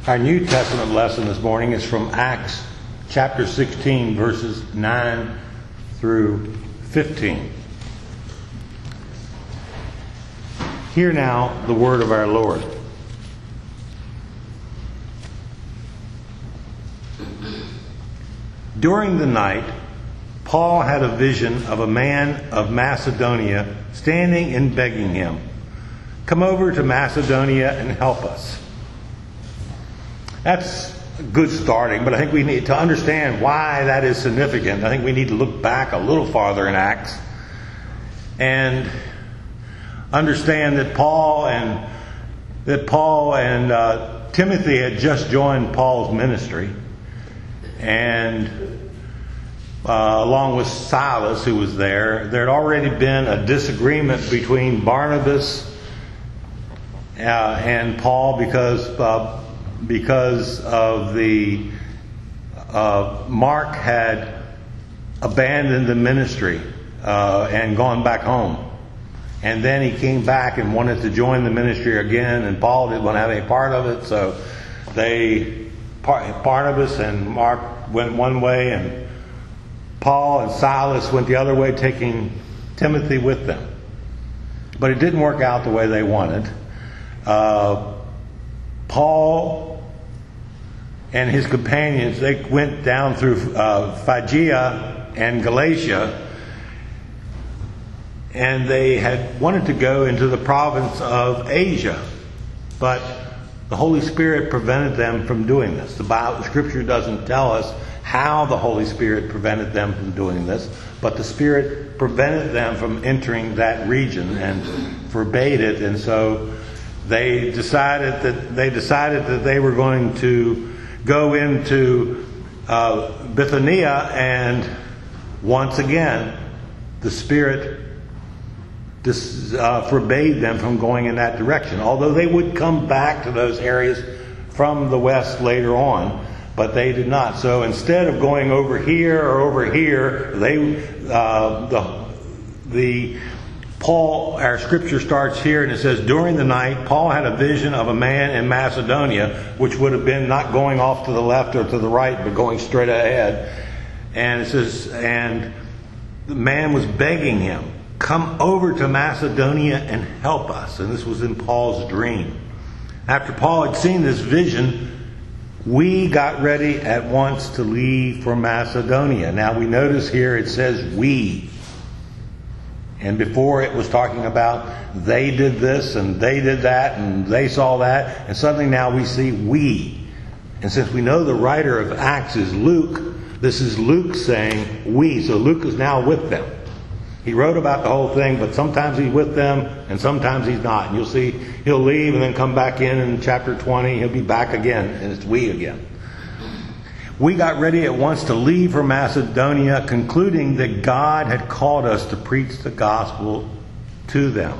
Our New Testament lesson this morning is from Acts chapter 16, verses 9 through 15. Hear now the word of our Lord. During the night, Paul had a vision of a man of Macedonia standing and begging him, "Come over to Macedonia and help us." That's good starting, but I think we need to understand why that is significant. I think we need to look back a little farther in Acts and understand that Paul and Timothy had just joined Paul's ministry, and along with Silas, who was there had already been a disagreement between Barnabas and Paul because of the Mark had abandoned the ministry and gone back home. And then he came back and wanted to join the ministry again, and Paul didn't want to have any part of it. So Barnabas and Mark went one way, and Paul and Silas went the other way, taking Timothy with them. But it didn't work out the way they wanted. Paul and his companions, they went down through Phrygia and Galatia, and they had wanted to go into the province of Asia, but the Holy Spirit prevented them from doing this. The Scripture doesn't tell us how the Holy Spirit prevented them from doing this, but the Spirit prevented them from entering that region and forbade it. And so they decided that they were going to go into Bithynia, and once again the Spirit forbade them from going in that direction. Although they would come back to those areas from the west later on, but they did not. So instead of going over here or over here, our scripture starts here, and it says, during the night, Paul had a vision of a man in Macedonia, which would have been not going off to the left or to the right, but going straight ahead. And it says, and the man was begging him, "Come over to Macedonia and help us." And this was in Paul's dream. After Paul had seen this vision, we got ready at once to leave for Macedonia. Now we notice here it says we. And before it was talking about they did this and they did that and they saw that. And suddenly now we see we. And since we know the writer of Acts is Luke, this is Luke saying we. So Luke is now with them. He wrote about the whole thing, but sometimes he's with them and sometimes he's not. And you'll see he'll leave and then come back in chapter 20. He'll be back again, and it's we again. We got ready at once to leave for Macedonia, concluding that God had called us to preach the gospel to them.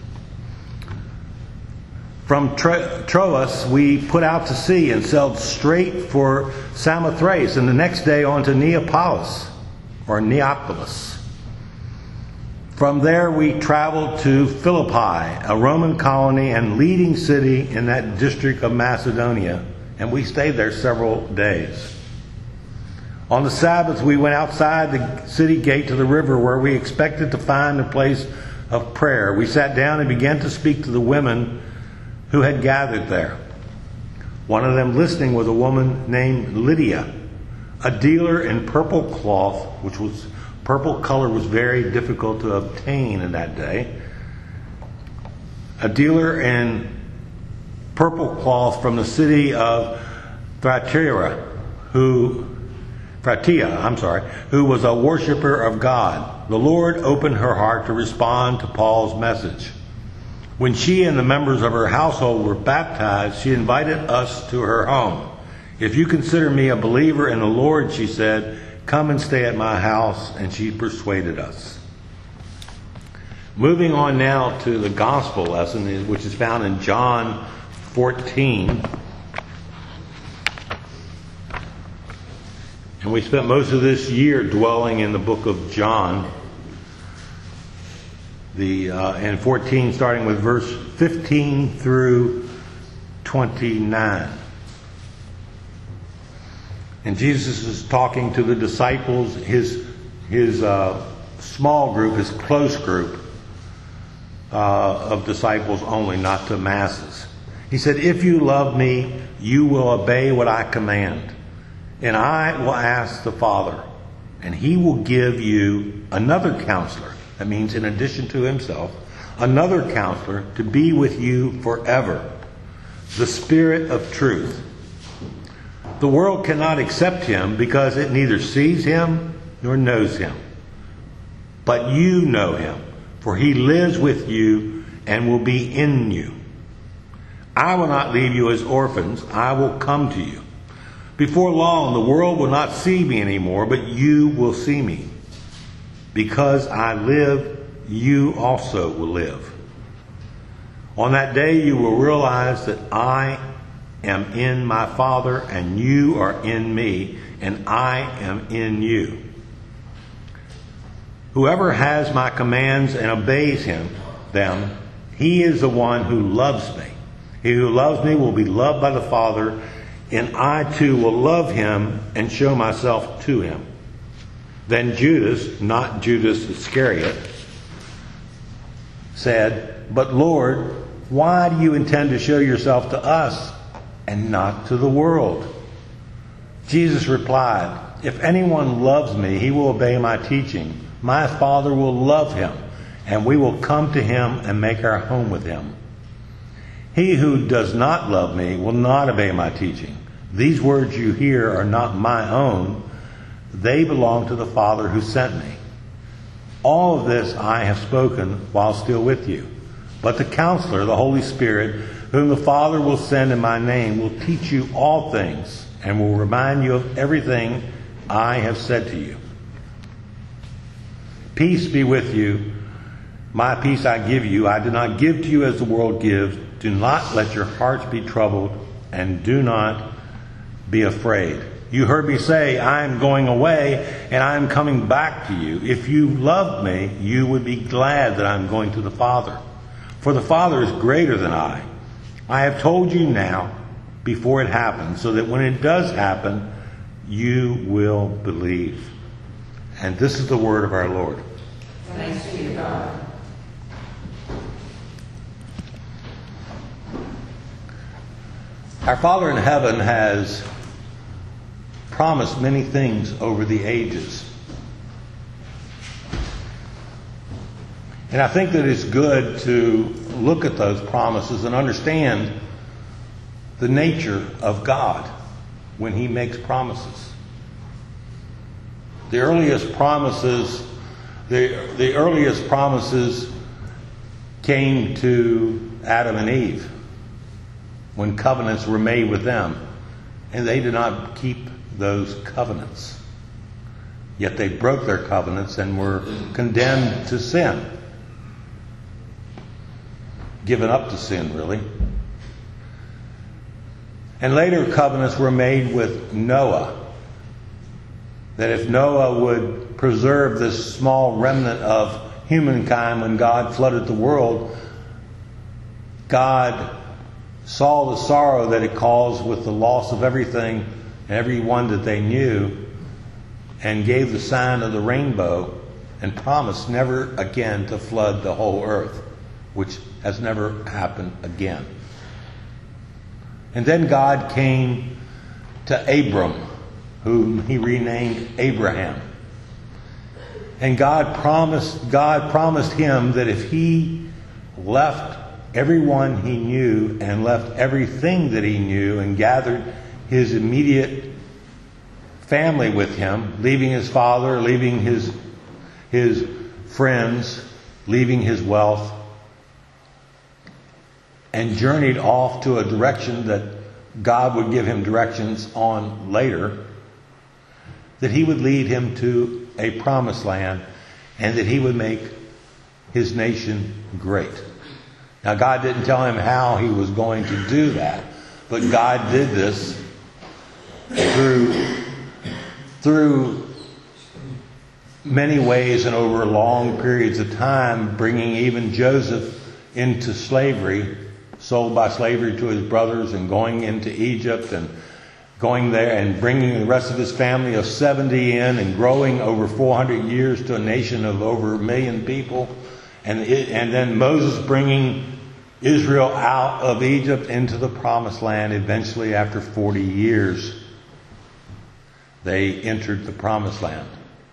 From Troas, we put out to sea and sailed straight for Samothrace, and the next day on to Neapolis. From there we traveled to Philippi, a Roman colony and leading city in that district of Macedonia, and we stayed there several days. On the Sabbath, we went outside the city gate to the river, where we expected to find a place of prayer. We sat down and began to speak to the women who had gathered there. One of them listening was a woman named Lydia, a dealer in purple cloth, purple color was very difficult to obtain in that day. A dealer in purple cloth from the city of Thyatira, who was a worshiper of God. The Lord opened her heart to respond to Paul's message. When she and the members of her household were baptized, she invited us to her home. "If you consider me a believer in the Lord," she said, "come and stay at my house," and she persuaded us. Moving on now to the gospel lesson, which is found in John 14. And we spent most of this year dwelling in the book of John. And 14, starting with verse 15 through 29. And Jesus is talking to the disciples, his small group, his close group of disciples only, not to masses. He said, if you love me, you will obey what I command. And I will ask the Father, and he will give you another counselor. That means in addition to himself, another counselor to be with you forever. The Spirit of truth. The world cannot accept him because it neither sees him nor knows him. But you know him, for he lives with you and will be in you. I will not leave you as orphans. I will come to you. Before long, the world will not see me anymore, but you will see me. Because I live, you also will live. On that day, you will realize that I am in my Father, and you are in me, and I am in you. Whoever has my commands and obeys them, he is the one who loves me. He who loves me will be loved by the Father, and I too will love him and show myself to him. Then Judas, not Judas Iscariot, said, but Lord, why do you intend to show yourself to us and not to the world? Jesus replied, if anyone loves me, he will obey my teaching. My Father will love him, and we will come to him and make our home with him. He who does not love me will not obey my teaching. These words you hear are not my own. They belong to the Father who sent me. All of this I have spoken while still with you. But the Counselor, the Holy Spirit, whom the Father will send in my name, will teach you all things and will remind you of everything I have said to you. Peace be with you. My peace I give you. I do not give to you as the world gives. Do not let your hearts be troubled, and do not be afraid. You heard me say, I am going away, and I am coming back to you. If you loved me, you would be glad that I am going to the Father. For the Father is greater than I. I have told you now, before it happens, so that when it does happen, you will believe. And this is the word of our Lord. Thanks be to God. Our Father in heaven has promised many things over the ages. And I think that it's good to look at those promises and understand the nature of God when he makes promises. The earliest promises came to Adam and Eve when covenants were made with them, and they did not keep those covenants. Yet they broke their covenants and were condemned to sin. Given up to sin, really. And later covenants were made with Noah. That if Noah would preserve this small remnant of humankind when God flooded the world, God saw the sorrow that it caused with the loss of everything and everyone that they knew, and gave the sign of the rainbow and promised never again to flood the whole earth, which has never happened again. And then God came to Abram, whom he renamed Abraham. And God promised him that if he left everyone he knew and left everything that he knew and gathered his immediate family with him, leaving his father, leaving his friends, leaving his wealth, and journeyed off to a direction that God would give him directions on later, that he would lead him to a promised land and that he would make his nation great. Now, God didn't tell him how he was going to do that, but God did this through many ways and over long periods of time, bringing even Joseph into slavery, sold by slavery to his brothers, and going into Egypt and going there and bringing the rest of his family of 70 in and growing over 400 years to a nation of over 1 million people. And then Moses bringing Israel out of Egypt into the promised land. Eventually, after 40 years, they entered the promised land.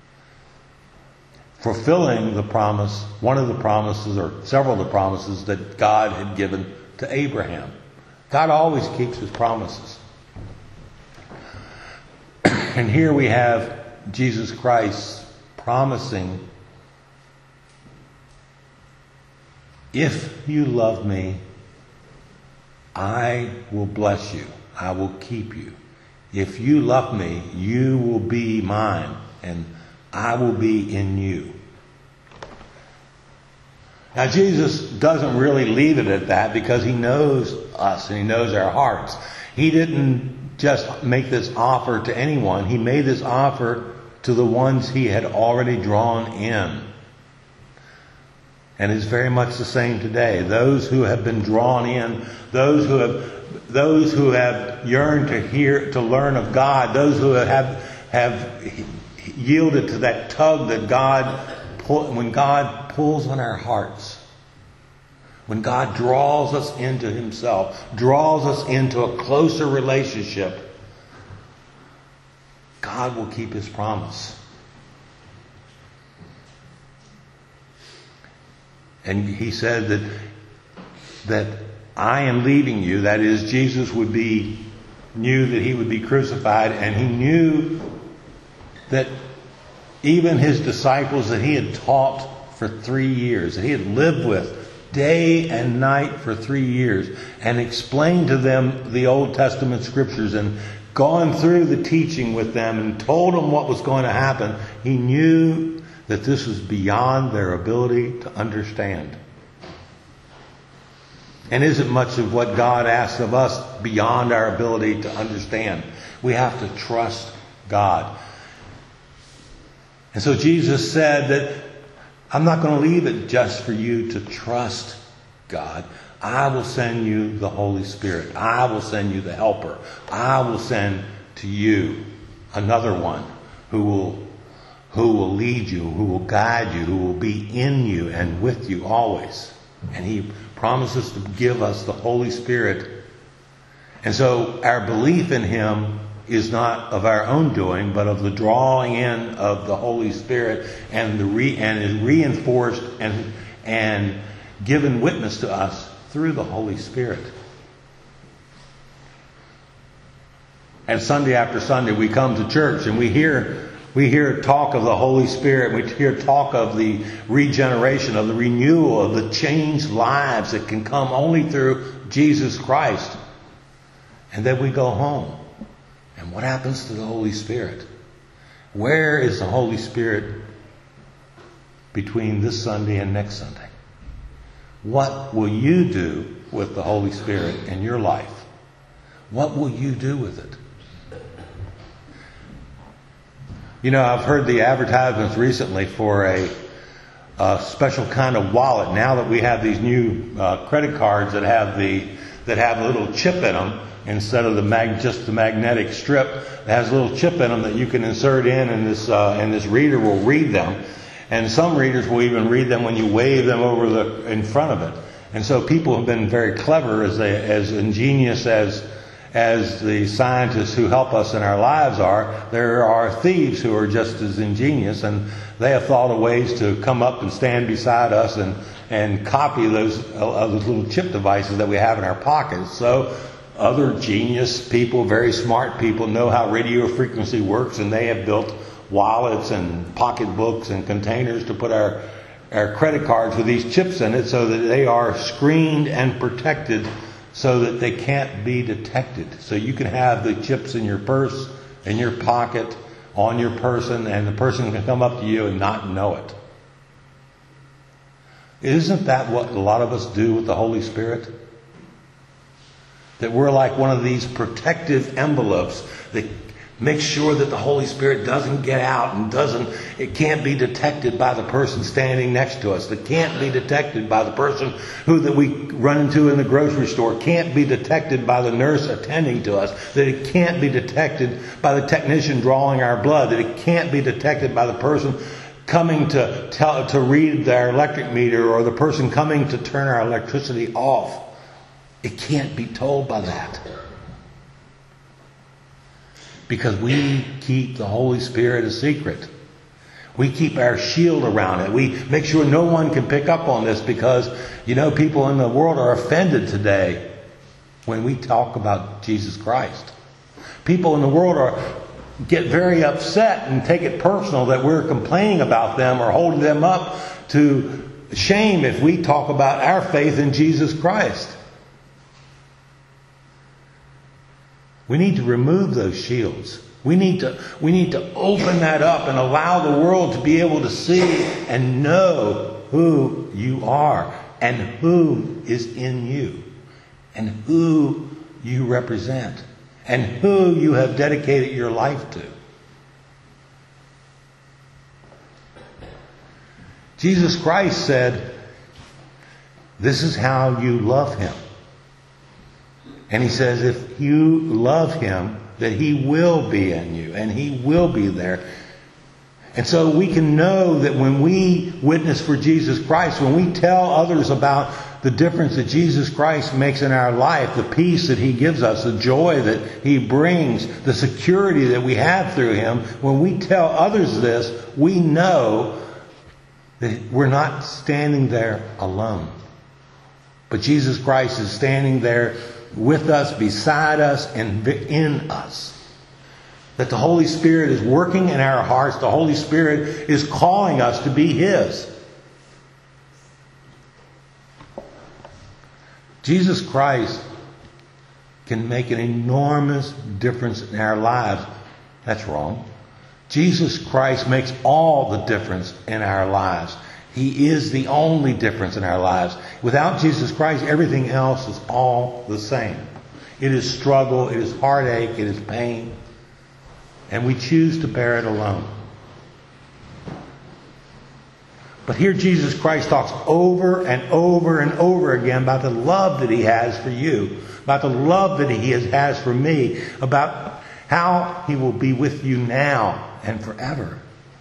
Fulfilling the promise, one of the promises, or several of the promises that God had given to Abraham. God always keeps his promises. And here we have Jesus Christ promising, if you love me, I will bless you. I will keep you. If you love me, you will be mine, and I will be in you. Now, Jesus doesn't really leave it at that because he knows us and he knows our hearts. He didn't just make this offer to anyone. He made this offer to the ones he had already drawn in. And it's very much the same today. Those who have been drawn in, those who have yearned to learn of God, those who have yielded to that tug that when God pulls on our hearts, when God draws us into himself, draws us into a closer relationship, God will keep his promise. And he said that I am leaving you. That is, Jesus knew that he would be crucified, and he knew that even his disciples that he had taught for 3 years, that he had lived with day and night for 3 years, and explained to them the Old Testament scriptures and gone through the teaching with them and told them what was going to happen, he knew that this was beyond their ability to understand. And isn't much of what God asks of us beyond our ability to understand? We have to trust God. And so Jesus said that I'm not going to leave it just for you to trust God. I will send you the Holy Spirit. I will send you the Helper. I will send to you another one who will lead you, who will guide you, who will be in you and with you always. And he promises to give us the Holy Spirit. And so our belief in him is not of our own doing, but of the drawing in of the Holy Spirit, and is reinforced and given witness to us through the Holy Spirit. And Sunday after Sunday we come to church and we hear talk of the Holy Spirit. We hear talk of the regeneration, of the renewal, of the changed lives that can come only through Jesus Christ. And then we go home. And what happens to the Holy Spirit? Where is the Holy Spirit between this Sunday and next Sunday? What will you do with the Holy Spirit in your life? What will you do with it? You know, I've heard the advertisements recently for a special kind of wallet. Now that we have these new credit cards that have a little chip in them, instead of just the magnetic strip, it has a little chip in them that you can insert in, and this reader will read them. And some readers will even read them when you wave them over in front of it. And so people have been very clever, as ingenious as the scientists who help us in our lives are. There are thieves who are just as ingenious, and they have thought of ways to come up and stand beside us and copy those little chip devices that we have in our pockets. So other genius people, very smart people, know how radio frequency works, and they have built wallets and pocketbooks and containers to put our credit cards with these chips in it, so that they are screened and protected so that they can't be detected. So you can have the chips in your purse, in your pocket, on your person, and the person can come up to you and not know it. Isn't that what a lot of us do with the Holy Spirit? That we're like one of these protective envelopes that Make sure that the Holy Spirit doesn't get out and it can't be detected by the person standing next to us. It can't be detected by the person that we run into in the grocery store. It can't be detected by the nurse attending to us. That it can't be detected by the technician drawing our blood. That it can't be detected by the person coming to read our electric meter, or the person coming to turn our electricity off. It can't be told by that. Because we keep the Holy Spirit a secret. We keep our shield around it. We make sure no one can pick up on this, because, people in the world are offended today when we talk about Jesus Christ. People in the world get very upset and take it personal that we're complaining about them or holding them up to shame if we talk about our faith in Jesus Christ. We need to remove those shields. We need to open that up and allow the world to be able to see and know who you are and who is in you and who you represent and who you have dedicated your life to. Jesus Christ said, this is how you love Him. And He says, if you love Him, that He will be in you and He will be there. And so we can know that when we witness for Jesus Christ, when we tell others about the difference that Jesus Christ makes in our life, the peace that He gives us, the joy that He brings, the security that we have through Him, when we tell others this, we know that we're not standing there alone. But Jesus Christ is standing there with us, beside us, and in us. That the Holy Spirit is working in our hearts. The Holy Spirit is calling us to be His. Jesus Christ can make an enormous difference in our lives. That's wrong. Jesus Christ makes all the difference in our lives. He is the only difference in our lives. Without Jesus Christ, everything else is all the same. It is struggle, it is heartache, it is pain. And we choose to bear it alone. But here Jesus Christ talks over and over and over again about the love that He has for you, about the love that He has for me, about how He will be with you now and forever.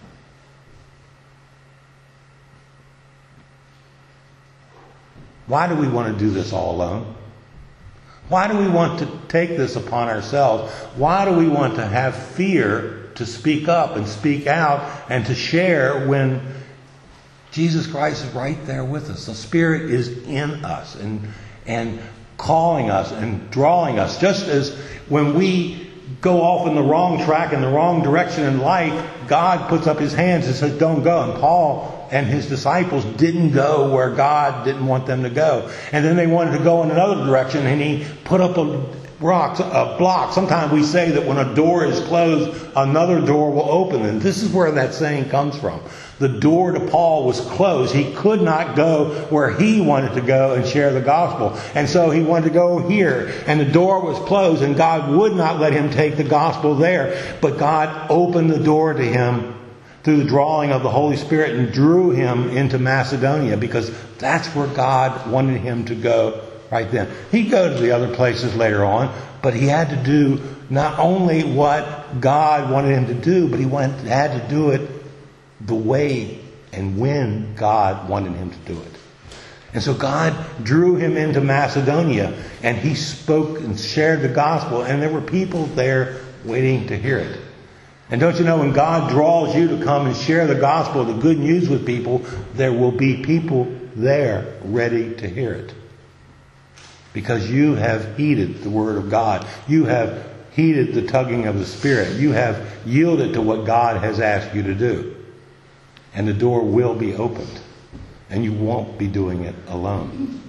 Why do we want to do this all alone? Why do we want to take this upon ourselves? Why do we want to have fear to speak up and speak out and to share when Jesus Christ is right there with us? The Spirit is in us and calling us and drawing us. Just as when we go off in the wrong track, in the wrong direction in life, God puts up His hands and says, don't go. And Paul and his disciples didn't go where God didn't want them to go. And then they wanted to go in another direction, and He put up a block. Sometimes we say that when a door is closed, another door will open. And this is where that saying comes from. The door to Paul was closed. He could not go where he wanted to go and share the gospel. And so he wanted to go here. And the door was closed, and God would not let him take the gospel there. But God opened the door to him through the drawing of the Holy Spirit and drew him into Macedonia, because that's where God wanted him to go right then. He'd go to the other places later on, but he had to do not only what God wanted him to do, but he had to do it the way and when God wanted him to do it. And so God drew him into Macedonia, and he spoke and shared the gospel, and there were people there waiting to hear it. And don't you know, when God draws you to come and share the gospel, the good news with people, there will be people there ready to hear it. Because you have heeded the word of God. You have heeded the tugging of the Spirit. You have yielded to what God has asked you to do. And the door will be opened. And you won't be doing it alone.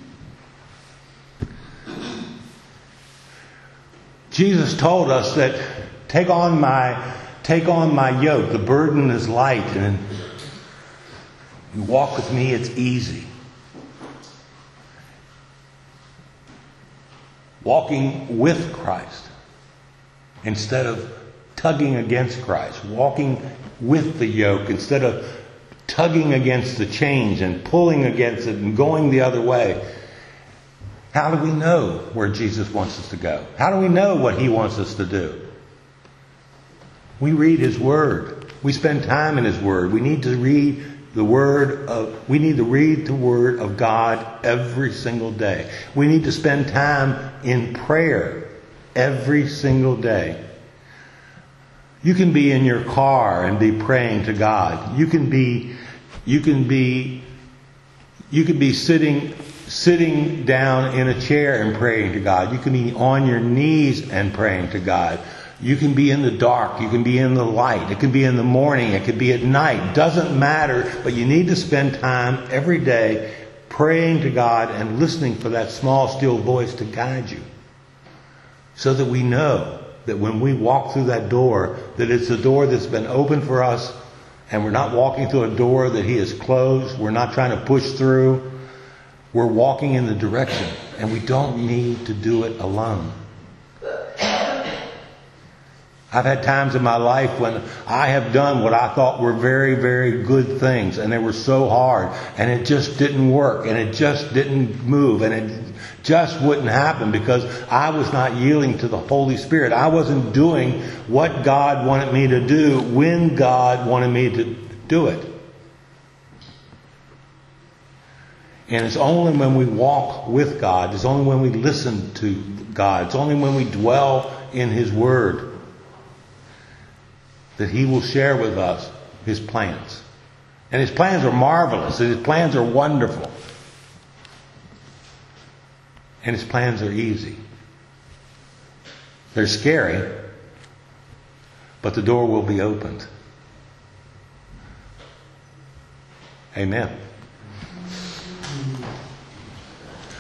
Jesus told us that take on my yoke. The burden is light, and you walk with me, it's easy. Walking with Christ instead of tugging against Christ, walking with the yoke instead of tugging against the change and pulling against it and going the other way. How do we know where Jesus wants us to go? How do we know what He wants us to do? We read His Word. We spend time in His Word. We need to read the Word of God every single day. We need to spend time in prayer every single day. You can be in your car and be praying to God. You can be sitting down in a chair and praying to God. You can be on your knees and praying to God. You can be in the dark. You can be in the light. It can be in the morning. It could be at night. Doesn't matter. But you need to spend time every day praying to God and listening for that small, still voice to guide you. So that we know that when we walk through that door, that it's a door that's been opened for us, and we're not walking through a door that He has closed. We're not trying to push through. We're walking in the direction, and we don't need to do it alone. I've had times in my life when I have done what I thought were very, very good things, and they were so hard, and it just didn't work, and it just didn't move, and it just wouldn't happen because I was not yielding to the Holy Spirit. I wasn't doing what God wanted me to do when God wanted me to do it. And it's only when we walk with God, it's only when we listen to God, it's only when we dwell in His Word that He will share with us His plans. And His plans are marvelous. His plans are wonderful. And His plans are easy. They're scary, but the door will be opened. Amen.